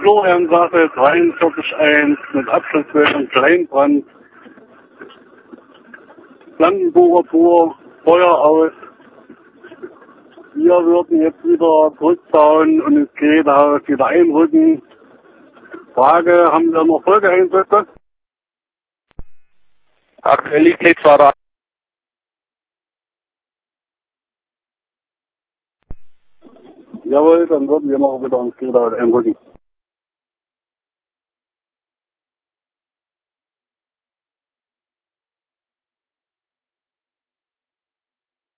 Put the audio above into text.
Floriangasse 43.1 mit Abschlussmeldung Kleinbrand. Blankenburger Tour, Feuer aus. Wir würden jetzt wieder zurückfahren und ins Gerätehaus wieder einrücken. Frage, haben wir noch Folgeeinsätze? Aktuell liegt nichts weiter. Jawohl, dann würden wir noch wieder ins Gerätehaus einrücken.